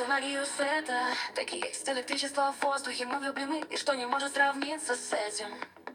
Почувствуй магию света. Такие есть электричество в воздухе. Мы влюблены, и что не может сравниться с этим.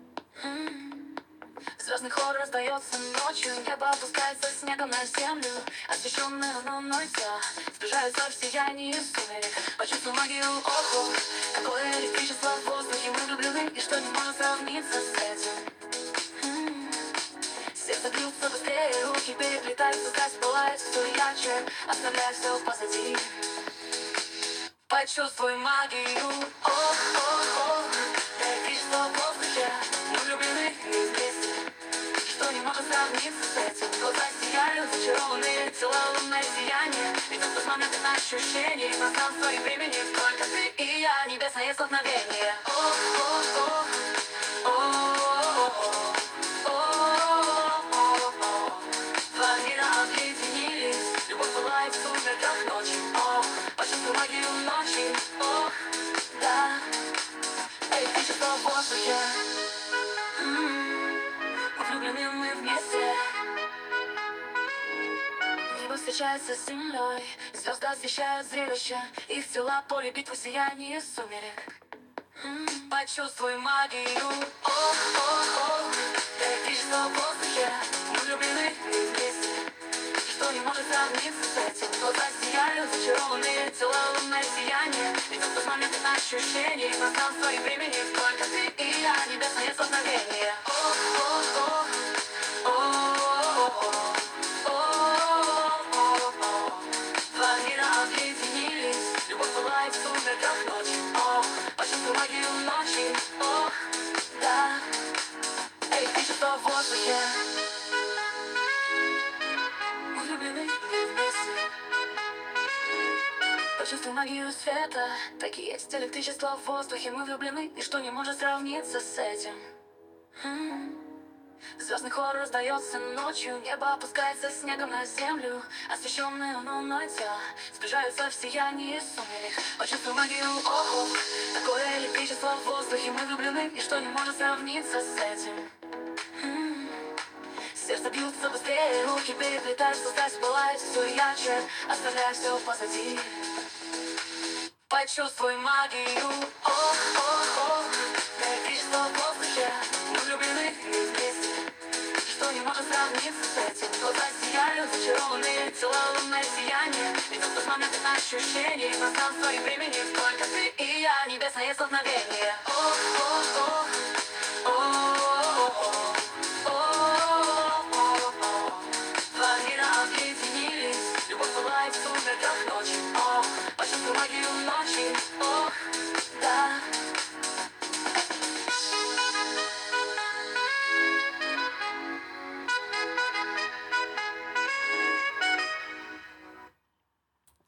Звездный хор раздается ночью. Небо опускается снегом на землю. Освещенные луной тела сближаются в сиянии сумерек. Почувствуй магию, охо. Какое электричество в воздухе. Мы влюблены, и что не может сравниться с этим. Сердце бьется быстрее, руки переплетаются, страсть пылает все ярче, оставляя все позади. Почувствуй магию, о-о-о. Электричество в воздухе. Мы влюблены и вместе, что не может сравниться с этим. Глаза сияют, зачарованные, тела лунное сияние. Ведь в тот момент ощущений, пространства и времени. Только ты и я, небесное столкновение. О-о-о. В сумерках ночи, о, почувствуй магию ночи, о, да, электричество в воздухе. Влюблены мы вместе. Небо встречается с землей, звезды освещают зрелище. Их тела поле битвы сияние сумерек. Почувствуй магию, о, электричество в воздухе. Мы влюблены вместе, что не может сравниться с этим. Глаза сияют, зачарованные, тела лунное сияние. Ведь в тот момент ощущений, пространства и времени. Только ты и я, небесное столкновение. Два мира объединились, любовь пылает в сумерках ночи. Почувствуй магию ночи, да, электричество в воздухе. Почувствуй магию света. Такие есть электричество в воздухе. Мы влюблены, и что не может сравниться с этим. Звездный хор раздается ночью. Небо опускается снегом на землю. Освещенные луной тела сближаются в сиянии сумерек. Почувствуй магию, охо. Такое электричество в воздухе. Мы влюблены, и что не может сравниться с этим. Сердце бьется быстрее, руки переплетаются, страсть пылает все ярче, оставляя все позади. Почувствуй магию, о, электричество в воздухе. Мы влюблены вместе, что не может сравниться с этим. Глаза сияют, зачарованные, тела лунное сияние. Ведь в тот момент ощущений, пространства и времени. Только ты и я, небесное столкновение. О,